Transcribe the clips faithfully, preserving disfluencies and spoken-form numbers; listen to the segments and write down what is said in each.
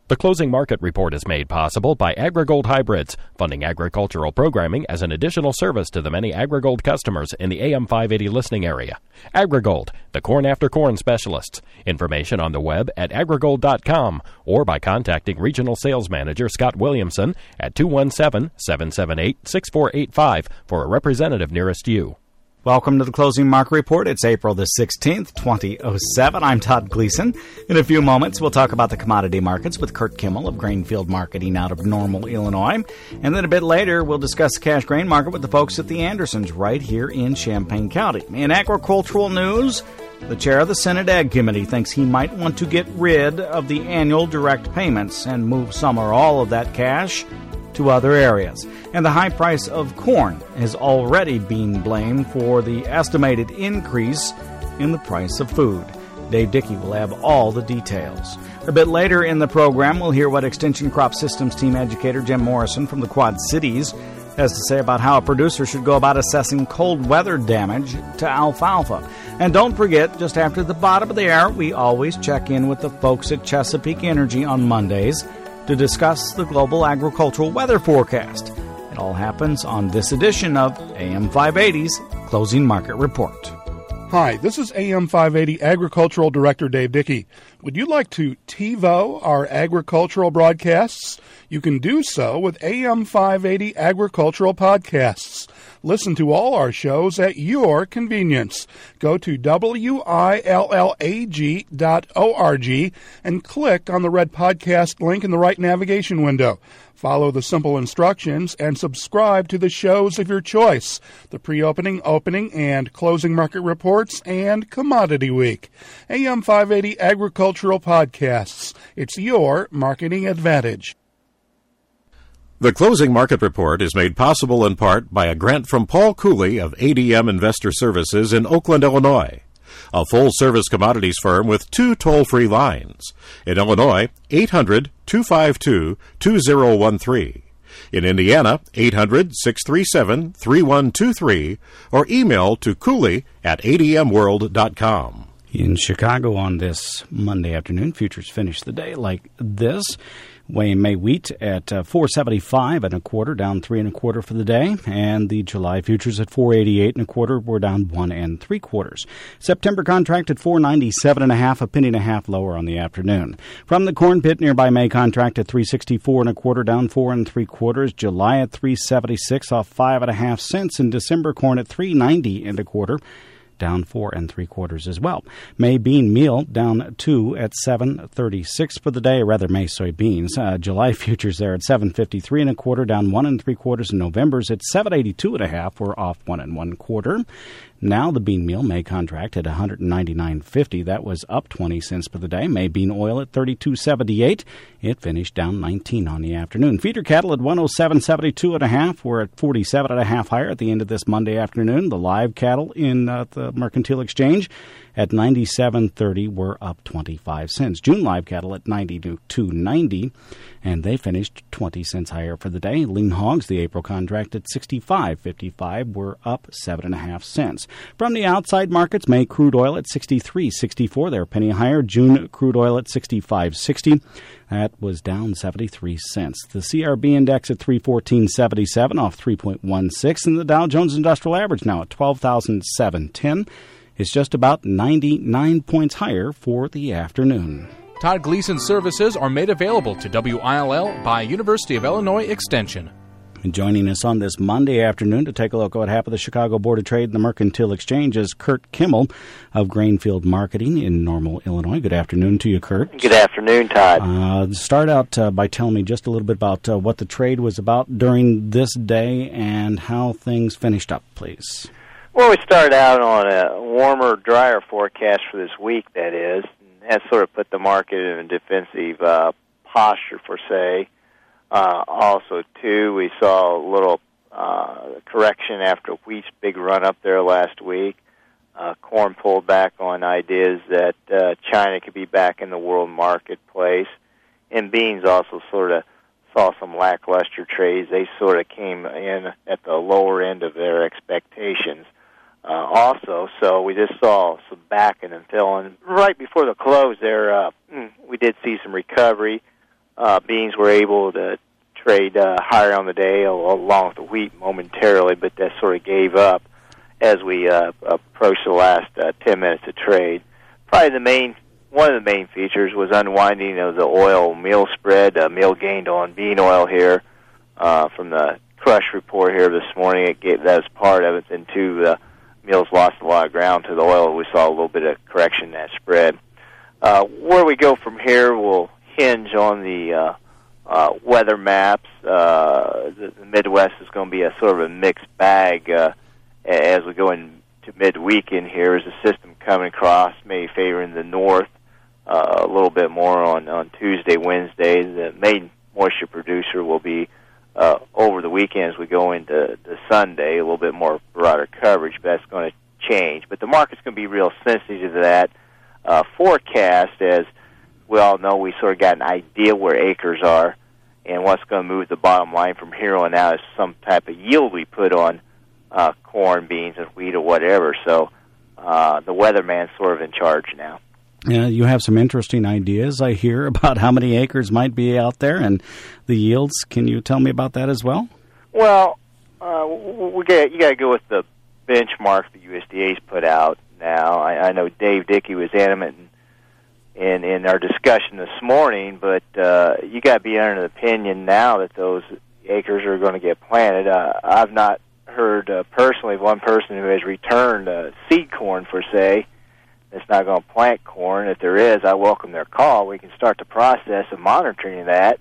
The closing market report is made possible by AgriGold Hybrids, funding agricultural programming as an additional service to the many AgriGold customers in the A M five eighty listening area. AgriGold, the corn after corn specialists. Information on the web at agrigold dot com or by contacting Regional Sales Manager Scott Williamson at two one seven, seven seven eight, six four eight five for a representative nearest you. Welcome to the Closing Market Report. It's April the sixteenth, twenty oh seven. I'm Todd Gleason. In a few moments, we'll talk about the commodity markets with Kurt Kimmel of Grainfield Marketing out of Normal, Illinois. And then a bit later, we'll discuss the cash grain market with the folks at the Andersons right here in Champaign County. In agricultural news, the chair of the Senate Ag Committee thinks he might want to get rid of the annual direct payments and move some or all of that cash to other areas. And the high price of corn has already been blamed for the estimated increase in the price of food. Dave Dickey will have all the details. A bit later in the program, we'll hear what Extension Crop Systems team educator Jim Morrison from the Quad Cities has to say about how a producer should go about assessing cold weather damage to alfalfa. And don't forget, just after the bottom of the hour, we always check in with the folks at Chesapeake Energy on Mondays to discuss the global agricultural weather forecast. It all happens on this edition of A M five eighty's Closing Market Report. Hi, this is A M five eighty Agricultural Director Dave Dickey. Would you like to TiVo our agricultural broadcasts? You can do so with A M five eighty Agricultural Podcasts. Listen to all our shows at your convenience. Go to W I L L A G dot org and click on the red podcast link in the right navigation window. Follow the simple instructions and subscribe to the shows of your choice, the pre-opening, opening, and closing market reports, and Commodity Week. A M five eighty Agricultural Podcasts. It's your marketing advantage. The Closing Market Report is made possible in part by a grant from Paul Cooley of A D M Investor Services in Oakland, Illinois, a full-service commodities firm with two toll-free lines. In Illinois, eight hundred, two five two, two zero one three. In Indiana, eight hundred, six three seven, three one two three, or email to cooley at a d m world dot com. In Chicago on this Monday afternoon, futures finished the day like this. Weighing May wheat at uh, four seventy-five and a quarter, down three and a quarter for the day, and the July futures at four eighty-eight and a quarter were down one and three quarters. September contract at four ninety-seven and a half, a penny and a half lower on the afternoon. From the corn pit, nearby May contract at three sixty-four and a quarter, down four and three quarters. July at three seventy-six, off five and a half cents, and December corn at three ninety and a quarter, down four and three quarters as well. May bean meal down two at seven thirty-six for the day, or rather May soybeans. Uh, July futures there at seven fifty-three and a quarter, down one and three quarters. And November's at seven eighty-two and a half. We're off one and one quarter. Now the bean meal May contract at one ninety-nine fifty. That was up twenty cents for the day. May bean oil at thirty-two seventy-eight. It finished down nineteen on the afternoon. Feeder cattle at one oh seven seventy-two and a half. We're at forty-seven and a half higher at the end of this Monday afternoon. The live cattle in uh, the Mercantile Exchange at ninety-seven thirty were up twenty-five cents. June live cattle at ninety-two ninety, and they finished twenty cents higher for the day. Lean hogs, the April contract at sixty-five fifty-five, were up seven and a half cents. From the outside markets, May crude oil at sixty-three sixty-four, they're a penny higher. June crude oil at sixty-five sixty. That was down seventy-three cents. The C R B index at three fourteen seventy-seven, off three point one six, and the Dow Jones Industrial Average now at twelve thousand seven hundred ten. It's just about ninety-nine points higher for the afternoon. Todd Gleason services are made available to W I L L by University of Illinois Extension. And joining us on this Monday afternoon to take a look at what happened at the Chicago Board of Trade and the Mercantile Exchange is Kurt Kimmel of Grainfield Marketing in Normal, Illinois. Good afternoon to you, Kurt. Good afternoon, Todd. Uh, start out uh, by telling me just a little bit about uh, what the trade was about during this day and how things finished up, please. Well, we started out on a warmer, drier forecast for this week, that is. And that sort of put the market in a defensive uh, posture, per se. Uh, also, too, we saw a little uh, correction after wheat's big run up there last week. Uh, corn pulled back on ideas that uh, China could be back in the world marketplace. And beans also sort of saw some lackluster trades. They sort of came in at the lower end of their expectations. Uh, also, so we just saw some backing and filling. Right before the close there, uh, we did see some recovery. uh, beans were able to trade uh, higher on the day along with the wheat momentarily, but that sort of gave up as we uh, approached the last uh, ten minutes of trade. Probably the main, one of the main features was unwinding of the oil meal spread. Uh, meal gained on bean oil here uh, from the crush report here this morning. It gave that as part of it. Then two, the meals lost a lot of ground to the oil. We saw a little bit of correction in that spread. Uh, where we go from here will hinge on the uh, uh, weather maps. Uh, the, the Midwest is going to be a sort of a mixed bag uh, as we go into midweekend here. Is the system coming across, maybe favoring the north uh, a little bit more on, on Tuesday, Wednesday. The main moisture producer will be uh, over the weekend as we go into the Sunday, a little bit more broader coverage, but that's going to change. But the market's going to be real sensitive to that uh, forecast. As we all know, we sort of got an idea where acres are, and what's going to move the bottom line from here on out is some type of yield we put on uh, corn, beans, and wheat or whatever. So uh, the weatherman's sort of in charge now. Yeah, you have some interesting ideas, I hear, about how many acres might be out there and the yields. Can you tell me about that as well? Well, uh, we get, you got to go with the benchmark the U S D A's put out now. I, I know Dave Dickey was adamant in, in, in our discussion this morning, but uh, you got to be under the opinion now that those acres are going to get planted. Uh, I've not heard uh, personally of one person who has returned uh, seed corn, per se. It's not going to plant corn. If there is, I welcome their call. We can start the process of monitoring that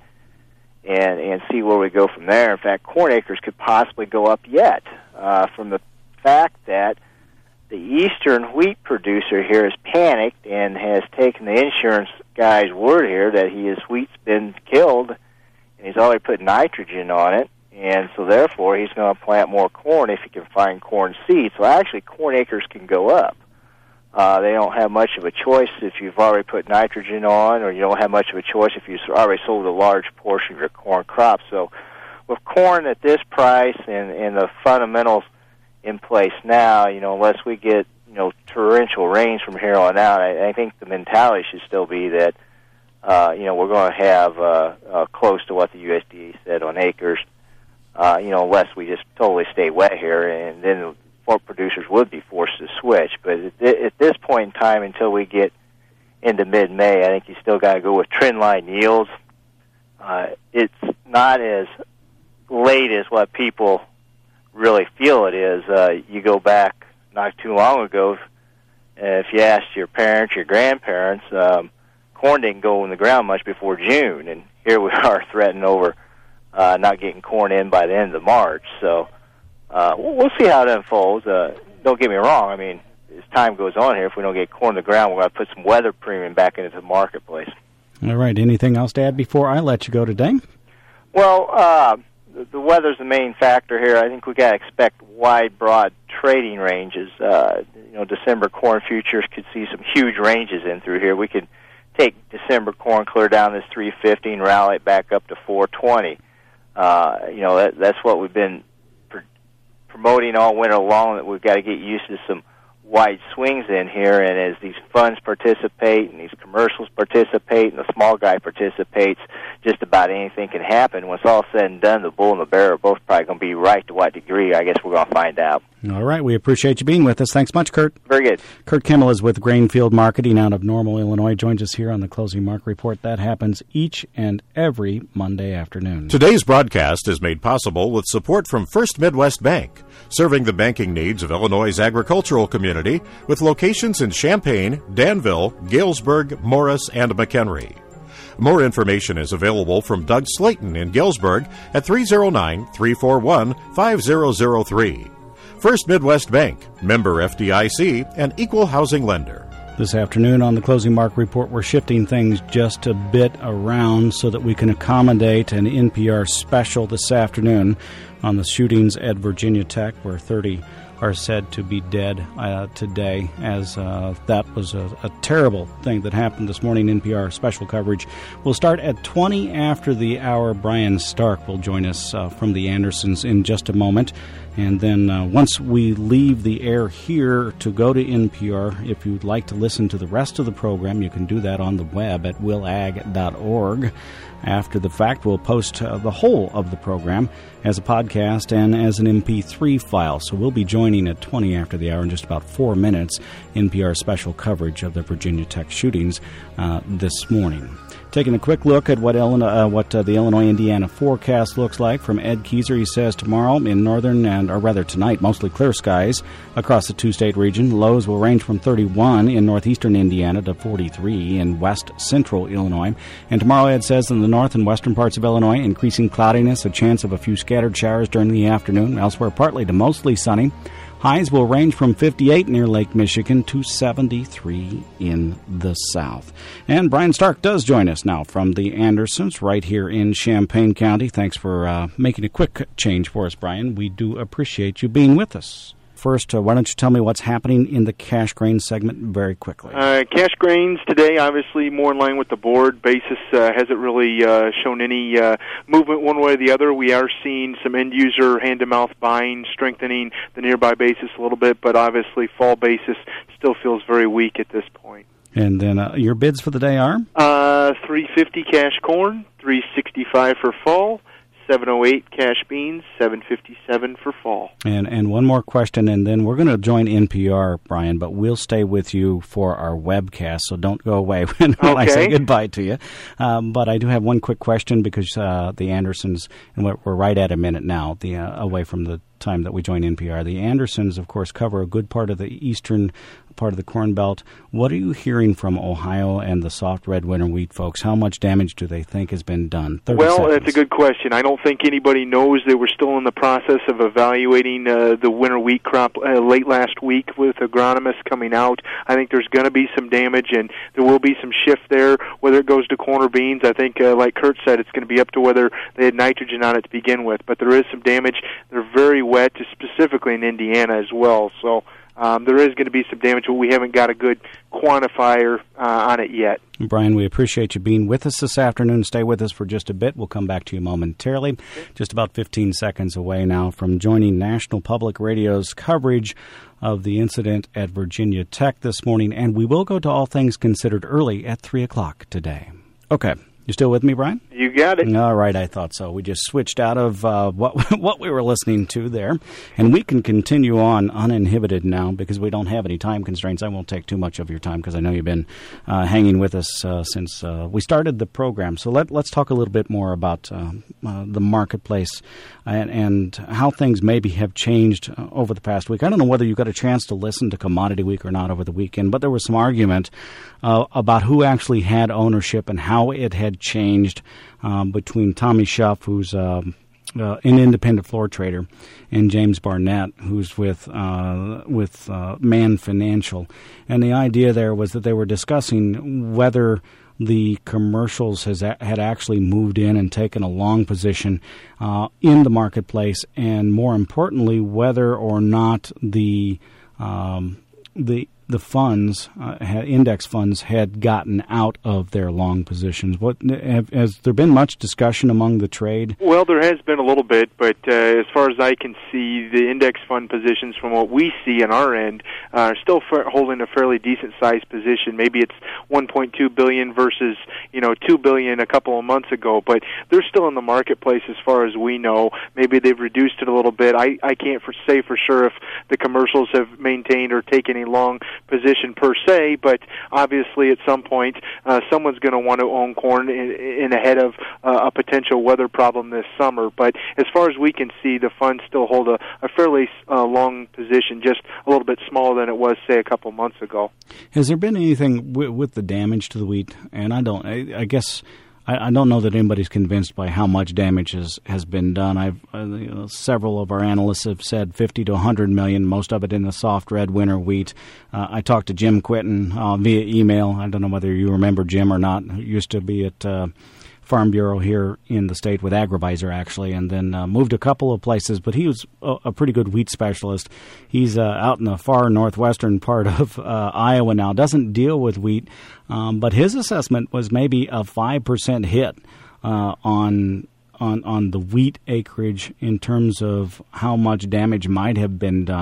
and and see where we go from there. In fact, corn acres could possibly go up yet uh, from the fact that the eastern wheat producer here has panicked and has taken the insurance guy's word here that his wheat's been killed, and he's already put nitrogen on it, and so therefore he's going to plant more corn if he can find corn seed. So actually corn acres can go up. Uh, they don't have much of a choice if you've already put nitrogen on, or you don't have much of a choice if you've already sold a large portion of your corn crop. So with corn at this price and, and the fundamentals in place now, you know, unless we get, you know, torrential rains from here on out, I, I think the mentality should still be that, uh, you know, we're going to have uh, uh, close to what the U S D A said on acres, uh, you know, unless we just totally stay wet here, and then pork producers would be forced to switch. But at, at this point in time, until we get into mid-May, I think you still got to go with trend line yields. Uh, it's not as late as what people really feel it is. Uh, you go back not too long ago, uh, if you asked your parents, your grandparents, um, corn didn't go in the ground much before June, and here we are threatening over uh, not getting corn in by the end of March. So Uh, we'll see how it unfolds. Uh, don't get me wrong. I mean, as time goes on here, if we don't get corn to the ground, we're going to put some weather premium back into the marketplace. All right. Anything else to add before I let you go today? Well, uh, the, the weather's the main factor here. I think we got to expect wide, broad trading ranges. Uh, you know, December corn futures could see some huge ranges in through here. We could take December corn clear down this three fifty and rally it back up to four twenty. Uh, you know, that, that's what we've been promoting all winter long, that we've got to get used to some wide swings in here, and as these funds participate and these commercials participate and the small guy participates, just about anything can happen. When it's all said and done, the bull and the bear are both probably going to be right. To what degree, I guess we're going to find out. All right. We appreciate you being with us. Thanks much, Kurt. Very good. Kurt Kimmel is with Grainfield Marketing out of Normal, Illinois. Joins us here on the Closing Market Report. That happens each and every Monday afternoon. Today's broadcast is made possible with support from First Midwest Bank, serving the banking needs of Illinois' agricultural community with locations in Champaign, Danville, Galesburg, Morris, and McHenry. More information is available from Doug Slayton in Galesburg at three oh nine, three four one, five oh oh three. First Midwest Bank, member F D I C, and equal housing lender. This afternoon on the Closing Market Report, we're shifting things just a bit around so that we can accommodate an N P R special this afternoon on the shootings at Virginia Tech, where thirty are said to be dead uh, today, as uh, that was a, a terrible thing that happened this morning. N P R special coverage will start at twenty after the hour. Brian Stark will join us uh, from the Andersons in just a moment. And then uh, once we leave the air here to go to N P R, if you'd like to listen to the rest of the program, you can do that on the web at will ag dot org. after the fact. We'll post uh, the whole of the program as a podcast and as an M P three file. So we'll be joining at twenty after the hour in just about four minutes, N P R special coverage of the Virginia Tech shootings uh, this morning. Taking a quick look at what Illinois, uh, what uh, the Illinois-Indiana forecast looks like from Ed Keyser. He says tomorrow in northern and, or rather tonight, mostly clear skies across the two-state region. Lows will range from thirty-one in northeastern Indiana to forty-three in west central Illinois. And tomorrow, Ed says, in the north and western parts of Illinois, increasing cloudiness, a chance of a few scattered showers during the afternoon. Elsewhere, partly to mostly sunny. Highs will range from fifty-eight near Lake Michigan to seventy-three in the south. And Brian Stark does join us now from the Andersons right here in Champaign County. Thanks for uh, making a quick change for us, Brian. We do appreciate you being with us. First, uh, why don't you tell me what's happening in the cash grain segment very quickly? Uh, cash grains today, obviously more in line with the board. Basis uh, hasn't really uh, shown any uh, movement one way or the other. We are seeing some end-user hand-to-mouth buying, strengthening the nearby basis a little bit, but obviously fall basis still feels very weak at this point. And then uh, your bids for the day are? Uh, three fifty cash corn, three sixty-five for fall. seven oh eight cash beans, seven fifty-seven for fall. And and one more question, and then we're going to join N P R, Brian, but we'll stay with you for our webcast, so don't go away when, when okay. I say goodbye to you. Um, but I do have one quick question because uh, the Andersons, and we're, we're right at a minute now, the uh, away from the time that we join N P R. The Andersons, of course, cover a good part of the eastern part of the Corn Belt. What are you hearing from Ohio and the soft red winter wheat folks? How much damage do they think has been done? Well, seconds. That's a good question. I don't think anybody knows that we're still in the process of evaluating uh, the winter wheat crop uh, late last week with agronomists coming out. I think there's going to be some damage, and there will be some shift there, whether it goes to corn or beans. I think, uh, like Kurt said, it's going to be up to whether they had nitrogen on it to begin with. But there is some damage. They're very wet, specifically in Indiana as well. So um, there is going to be some damage, but we haven't got a good quantifier uh, on it yet. Brian, we appreciate you being with us this afternoon. Stay with us for just a bit. We'll come back to you momentarily. Just about fifteen seconds away now from joining National Public Radio's coverage of the incident at Virginia Tech this morning. And we will go to All Things Considered early at three o'clock today. Okay. You still with me, Brian? You got it. All right, I thought so. We just switched out of uh, what what we were listening to there, and we can continue on uninhibited now because we don't have any time constraints. I won't take too much of your time because I know you've been uh, hanging with us uh, since uh, we started the program. So let, let's talk a little bit more about uh, uh, the marketplace and, and how things maybe have changed uh, over the past week. I don't know whether you got a chance to listen to Commodity Week or not over the weekend, but there was some argument uh, about who actually had ownership and how it had changed um, between Tommy Schuff, who's uh, uh, an independent floor trader, and James Barnett, who's with uh, with uh, Man Financial. And the idea there was that they were discussing whether the commercials has a- had actually moved in and taken a long position uh, in the marketplace, and more importantly, whether or not the um, the the funds, uh, index funds, had gotten out of their long positions. What have, has there been much discussion among the trade? Well, there has been a little bit, but uh, as far as I can see, the index fund positions, from what we see on our end, uh, are still fa- holding a fairly decent-sized position. Maybe it's one point two billion dollars versus you know two billion dollars a couple of months ago, but they're still in the marketplace as far as we know. Maybe they've reduced it a little bit. I, I can't for, say for sure if the commercials have maintained or taken a long position per se, but obviously at some point uh, someone's going to want to own corn in, in ahead of uh, a potential weather problem this summer. But as far as we can see, the funds still hold a, a fairly uh, long position, just a little bit smaller than it was, say, a couple months ago. Has there been anything w- with the damage to the wheat? And I don't, I, I guess... I don't know that anybody's convinced by how much damage has, has been done. I've uh, you know, several of our analysts have said fifty to one hundred million, most of it in the soft red winter wheat. Uh, I talked to Jim Quinton uh, via email. I don't know whether you remember Jim or not. He used to be at uh, Farm Bureau here in the state with Agrivisor, actually, and then uh, moved a couple of places. But he was a, a pretty good wheat specialist. He's uh, out in the far northwestern part of uh, Iowa now, doesn't deal with wheat, um, but his assessment was maybe a five percent hit uh, on on on the wheat acreage in terms of how much damage might have been done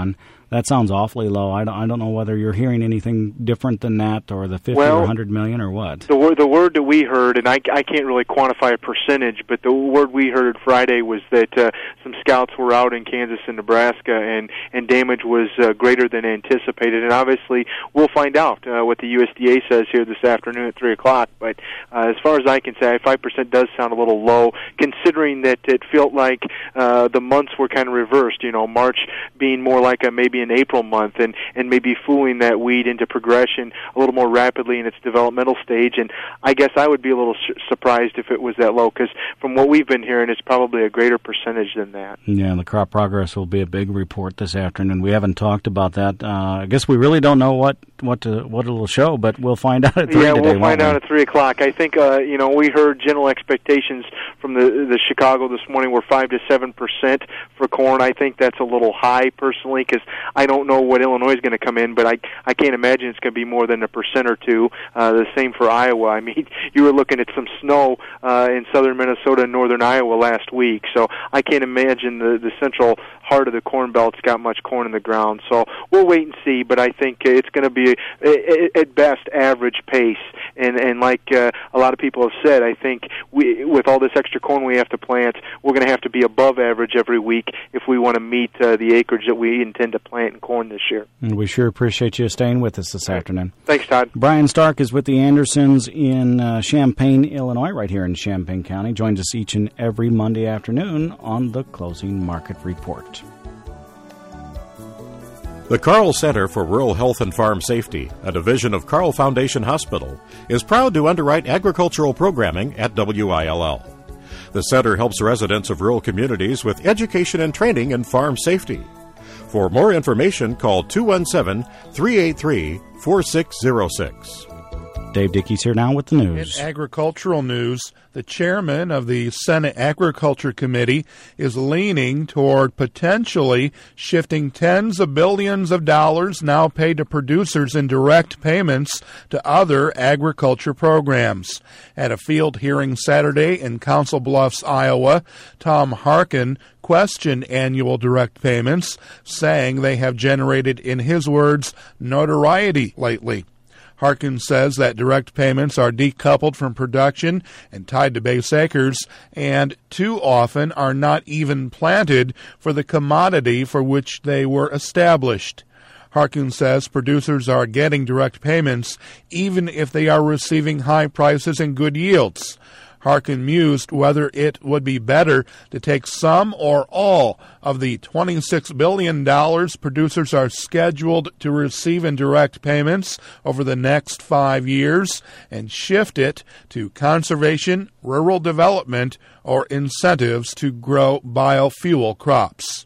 That sounds awfully low. I don't, I don't know whether you're hearing anything different than that, or the fifty well, or one hundred million, or what. The word, the word that we heard, and I, I can't really quantify a percentage, but the word we heard Friday was that uh, some scouts were out in Kansas and Nebraska, and, and damage was uh, greater than anticipated. And obviously, we'll find out uh, what the U S D A says here this afternoon at three o'clock. But uh, as far as I can say, five percent does sound a little low, considering that it felt like uh, the months were kind of reversed. You know, March being more like a maybe an April month, and, and maybe fooling that weed into progression a little more rapidly in its developmental stage. And I guess I would be a little su- surprised if it was that low, because from what we've been hearing, it's probably a greater percentage than that. Yeah, the crop progress will be a big report this afternoon. We haven't talked about that. Uh, I guess we really don't know what what to, what it'll show, but we'll find out at three yeah, today. we'll find won't out we? at three o'clock. I think uh, you know we heard general expectations from the the Chicago this morning were five to seven percent for corn. I think that's a little high personally, because I don't know what Illinois is going to come in, but I I can't imagine it's going to be more than a percent or two. Uh, the same for Iowa. I mean, you were looking at some snow uh, in southern Minnesota and northern Iowa last week, so I can't imagine the the central heart of the Corn Belt's got much corn in the ground. So we'll wait and see, but I think it's going to be at best average pace. And and like uh, a lot of people have said, I think we, with all this extra corn we have to plant, we're going to have to be above average every week if we want to meet uh, the acreage that we intend to plant in corn this year. And we sure appreciate you staying with us this afternoon. Thanks, Todd. Brian Stark is with the Andersons in uh, Champaign, Illinois, right here in Champaign County. Joins us each and every Monday afternoon on the Closing Market Report. The Carle Center for Rural Health and Farm Safety, a division of Carle Foundation Hospital, is proud to underwrite agricultural programming at W I L L. The center helps residents of rural communities with education and training in farm safety. For more information, call two one seven, three eight three, four six zero six. Dave Dickey's here now with the news. In agricultural news, the chairman of the Senate Agriculture Committee is leaning toward potentially shifting tens of billions of dollars now paid to producers in direct payments to other agriculture programs. At a field hearing Saturday in Council Bluffs, Iowa, Tom Harkin questioned annual direct payments, saying they have generated, in his words, notoriety lately. Harkin says that direct payments are decoupled from production and tied to base acres, and too often are not even planted for the commodity for which they were established. Harkin says producers are getting direct payments even if they are receiving high prices and good yields. Harkin mused whether it would be better to take some or all of the twenty-six billion dollars producers are scheduled to receive in direct payments over the next five years and shift it to conservation, rural development, or incentives to grow biofuel crops.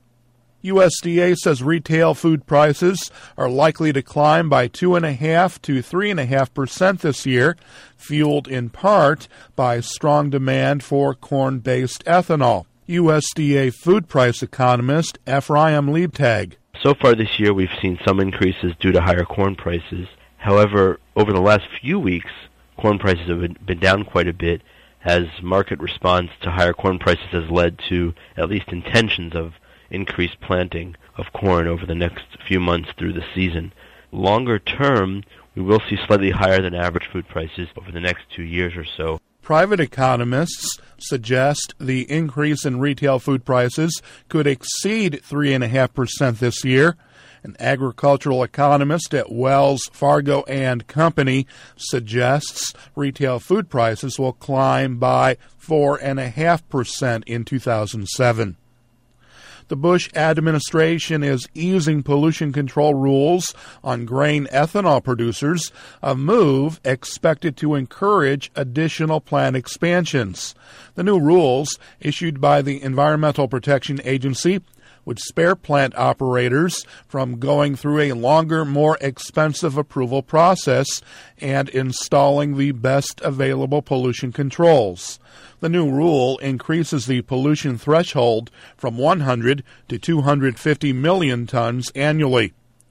U S D A says retail food prices are likely to climb by two point five to three point five percent this year, fueled in part by strong demand for corn-based ethanol. U S D A food price economist Ephraim Liebtag. So far this year, we've seen some increases due to higher corn prices. However, over the last few weeks, corn prices have been down quite a bit, as market response to higher corn prices has led to at least intentions of increased planting of corn over the next few months through the season. Longer term, we will see slightly higher than average food prices over the next two years or so. Private economists suggest the increase in retail food prices could exceed three point five percent this year. An agricultural economist at Wells Fargo and Company suggests retail food prices will climb by four point five percent in two thousand seven. The Bush administration is easing pollution control rules on grain ethanol producers, a move expected to encourage additional plant expansions. The new rules, issued by the Environmental Protection Agency, would spare plant operators from going through a longer, more expensive approval process and installing the best available pollution controls. The new rule increases the pollution threshold from one hundred to two hundred fifty million tons annually.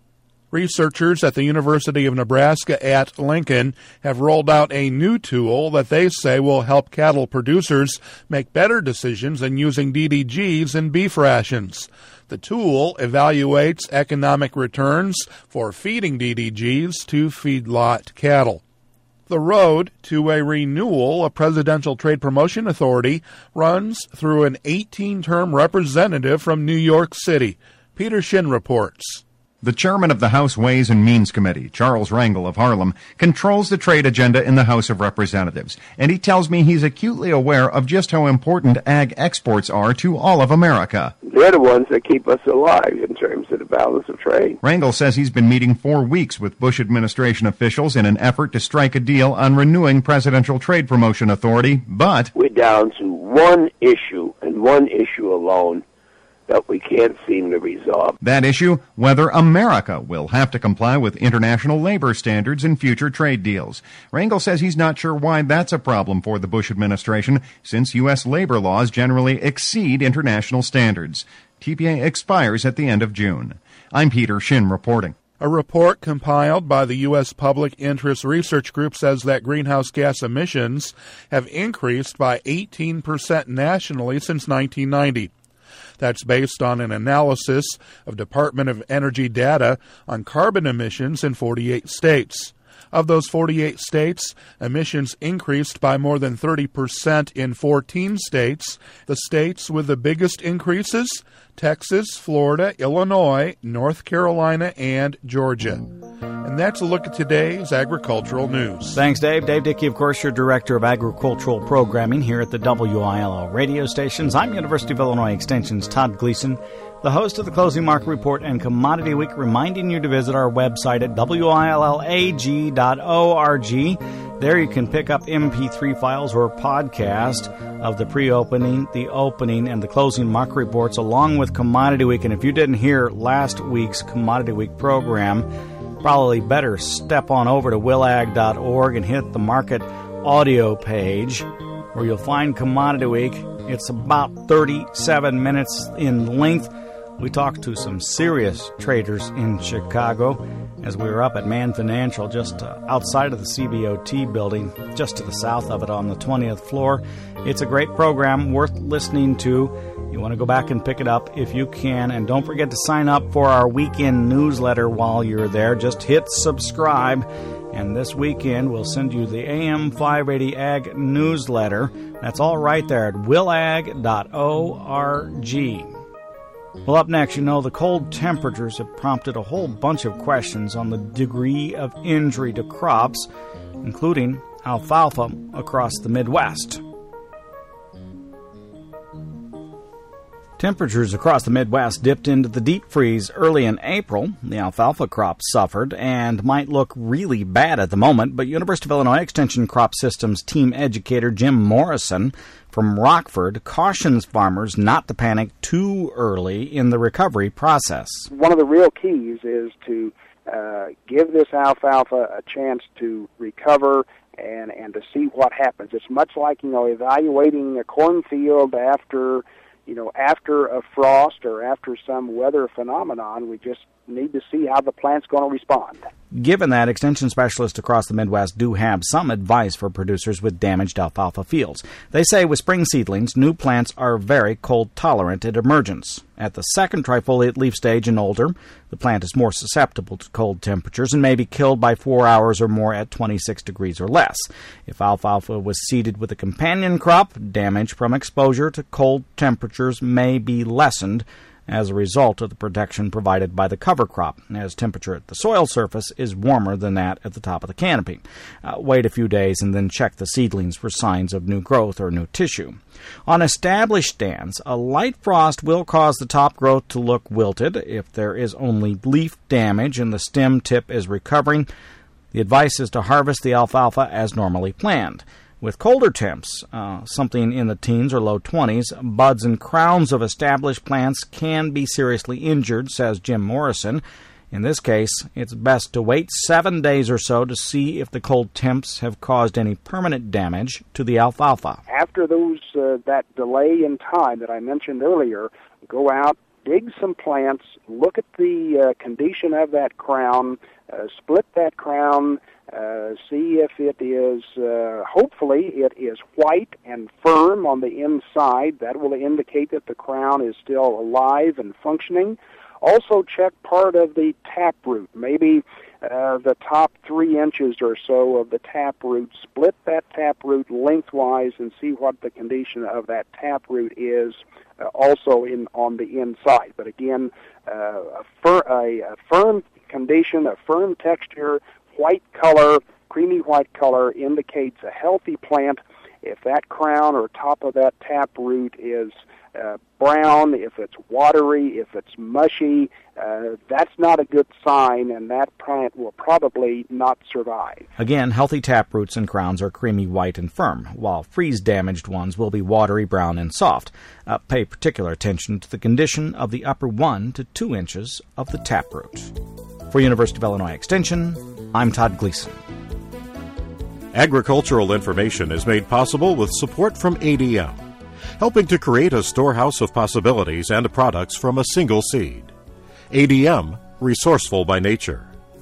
Researchers at the University of Nebraska at Lincoln have rolled out a new tool that they say will help cattle producers make better decisions in using D D Gs in beef rations. The tool evaluates economic returns for feeding D D Gs to feedlot cattle. The road to a renewal of Presidential Trade Promotion Authority runs through an eighteen-term representative from New York City. Peter Shin reports. The chairman of the House Ways and Means Committee, Charles Rangel of Harlem, controls the trade agenda in the House of Representatives, and he tells me he's acutely aware of just how important ag exports are to all of America. They're the ones that keep us alive in terms of the balance of trade. Rangel says he's been meeting for weeks with Bush administration officials in an effort to strike a deal on renewing Presidential Trade Promotion Authority, but we're down to one issue, and one issue alone, that we can't seem to resolve. That issue, whether America will have to comply with international labor standards in future trade deals. Rangel says he's not sure why that's a problem for the Bush administration, since U S labor laws generally exceed international standards. T P A expires at the end of June. I'm Peter Shin reporting. A report compiled by the U S Public Interest Research Group says that greenhouse gas emissions have increased by eighteen percent nationally since nineteen ninety. That's based on an analysis of Department of Energy data on carbon emissions in forty-eight states. Of those forty-eight states, emissions increased by more than thirty percent in fourteen states. The states with the biggest increases: Texas, Florida, Illinois, North Carolina, and Georgia. And that's a look at today's agricultural news. Thanks, Dave. Dave Dickey, of course, your Director of Agricultural Programming here at the W I L L radio stations. I'm University of Illinois Extension's Todd Gleason, the host of the Closing Market Report and Commodity Week, reminding you to visit our website at W I L L A G dot org. There you can pick up M P three files or podcast of the pre-opening, the opening, and the closing market reports, along with Commodity Week. And if you didn't hear last week's Commodity Week program, probably better step on over to will ag dot org and hit the market audio page where you'll find Commodity Week. It's about thirty-seven minutes in length. We talked to some serious traders in Chicago as we were up at Man Financial, just uh, outside of the C B O T building, just to the south of it on the twentieth floor. It's a great program, worth listening to. You want to go back and pick it up if you can. And don't forget to sign up for our weekend newsletter while you're there. Just hit subscribe. And this weekend, we'll send you the A M five eighty Ag newsletter. That's all right there at will ag dot org. Well, up next, you know, the cold temperatures have prompted a whole bunch of questions on the degree of injury to crops, including alfalfa across the Midwest. Temperatures across the Midwest dipped into the deep freeze early in April. The alfalfa crop suffered and might look really bad at the moment, but University of Illinois Extension Crop Systems team educator Jim Morrison from Rockford cautions farmers not to panic too early in the recovery process. One of the real keys is to uh, give this alfalfa a chance to recover and, and to see what happens. It's much like, you know, evaluating a cornfield after You know, after a frost or after some weather phenomenon. We just need to see how the plant's going to respond. Given that, extension specialists across the Midwest do have some advice for producers with damaged alfalfa fields. They say with spring seedlings, new plants are very cold tolerant at emergence. At the second trifoliate leaf stage and older, the plant is more susceptible to cold temperatures and may be killed by four hours or more at twenty-six degrees or less. If alfalfa was seeded with a companion crop, damage from exposure to cold temperatures may be lessened as a result of the protection provided by the cover crop, as temperature at the soil surface is warmer than that at the top of the canopy. Uh, wait a few days and then check the seedlings for signs of new growth or new tissue. On established stands, a light frost will cause the top growth to look wilted. If there is only leaf damage and the stem tip is recovering, the advice is to harvest the alfalfa as normally planned. With colder temps, uh, something in the teens or low twenties, buds and crowns of established plants can be seriously injured, says Jim Morrison. In this case, it's best to wait seven days or so to see if the cold temps have caused any permanent damage to the alfalfa. After those uh, that delay in time that I mentioned earlier, go out, dig some plants, look at the uh, condition of that crown, uh, split that crown, uh, see if it is, uh, hopefully it is white and firm on the inside. That will indicate that the crown is still alive and functioning. Also check part of the taproot, maybe uh, the top three inches or so of the taproot. Split that taproot lengthwise and see what the condition of that taproot is uh, also in on the inside. But again, uh, a, fir- a, a firm condition, a firm texture, white color, creamy white color indicates a healthy plant. If that crown or top of that taproot is Uh, brown, if it's watery, if it's mushy, uh, that's not a good sign, and that plant will probably not survive. Again, healthy taproots and crowns are creamy white and firm, while freeze-damaged ones will be watery brown and soft. Uh, pay particular attention to the condition of the upper one to two inches of the taproot. For University of Illinois Extension, I'm Todd Gleason. Agricultural information is made possible with support from A D M, helping to create a storehouse of possibilities and products from a single seed. A D M, resourceful by nature.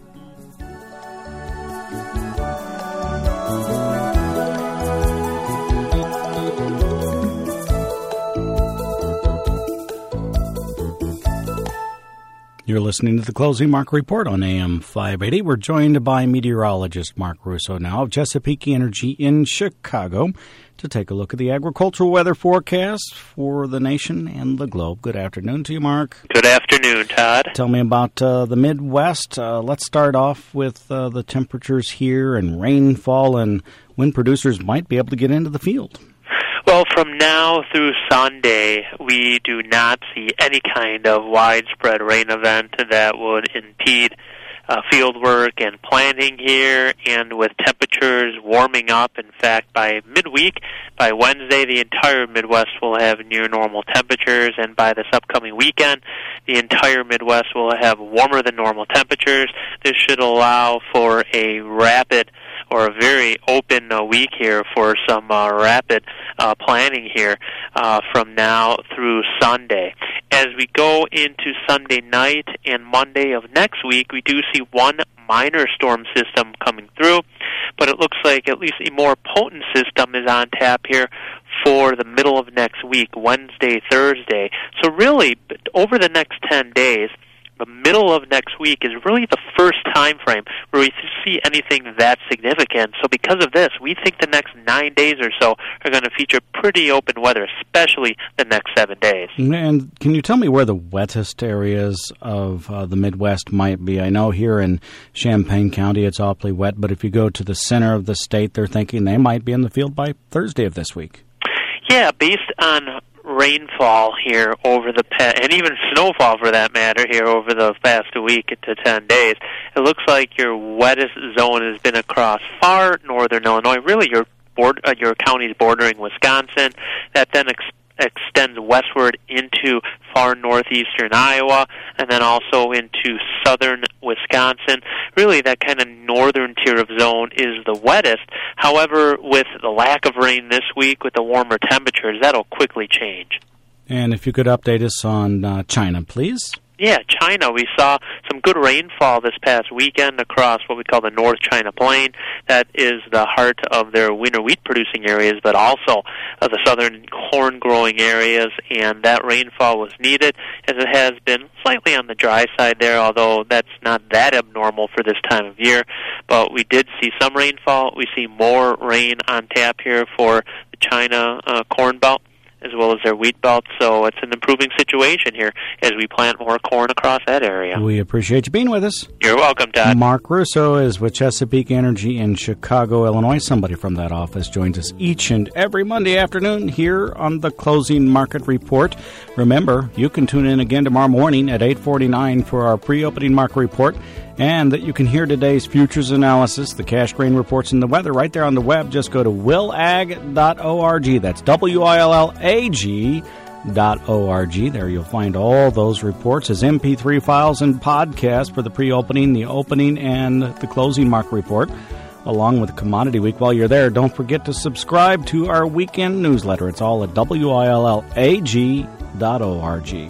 You're listening to the Closing Market Report on A M five eighty. We're joined by meteorologist Mark Russo now of Chesapeake Energy in Chicago to take a look at the agricultural weather forecast for the nation and the globe. Good afternoon to you, Mark. Good afternoon, Todd. Tell me about uh, the Midwest. Uh, let's start off with uh, the temperatures here and rainfall and when producers might be able to get into the field. Well, from now through Sunday, we do not see any kind of widespread rain event that would impede uh, field work and planting here, and with temperatures warming up. In fact, by midweek, by Wednesday, the entire Midwest will have near normal temperatures, and by this upcoming weekend, the entire Midwest will have warmer than normal temperatures. This should allow for a rapid or a very open uh, week here for some uh, rapid uh, planning here uh, from now through Sunday. As we go into Sunday night and Monday of next week, we do see one minor storm system coming through, but it looks like at least a more potent system is on tap here for the middle of next week, Wednesday, Thursday. So really, over the next ten days, the middle of next week is really the first time frame where we see anything that significant. So because of this, we think the next nine days or so are going to feature pretty open weather, especially the next seven days. And can you tell me where the wettest areas of uh, the Midwest might be? I know here in Champaign County it's awfully wet, but if you go to the center of the state, they're thinking they might be in the field by Thursday of this week. Yeah, based on rainfall here over the past, and even snowfall for that matter here over the past week to ten days, it looks like your wettest zone has been across far northern Illinois, really your board, uh, your counties bordering Wisconsin, that then ex- extends westward into far northeastern Iowa, and then also into southern Wisconsin. Really, that kind of northern tier of zone is the wettest. However, with the lack of rain this week, with the warmer temperatures, that'll quickly change. And if you could update us on uh, China, please. Yeah, China, we saw some good rainfall this past weekend across what we call the North China Plain. That is the heart of their winter wheat producing areas, but also of the southern corn growing areas, and that rainfall was needed, as it has been slightly on the dry side there, although that's not that abnormal for this time of year. But we did see some rainfall. We see more rain on tap here for the China uh, corn belt, as well as their wheat belt, so it's an improving situation here as we plant more corn across that area. We appreciate you being with us. You're welcome, Todd. Mark Russo is with Chesapeake Energy in Chicago, Illinois. Somebody from that office joins us each and every Monday afternoon here on the Closing Market Report. Remember, you can tune in again tomorrow morning at eight forty-nine for our pre-opening market report, and that you can hear today's futures analysis, the cash grain reports, and the weather right there on the web. Just go to will ag dot org. That's W I L L A G dot org. There you'll find all those reports as M P three files and podcasts for the pre-opening, the opening, and the closing market report, along with Commodity Week. While you're there, don't forget to subscribe to our weekend newsletter. It's all at W I L L A G dot org.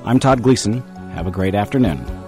I'm Todd Gleason. Have a great afternoon.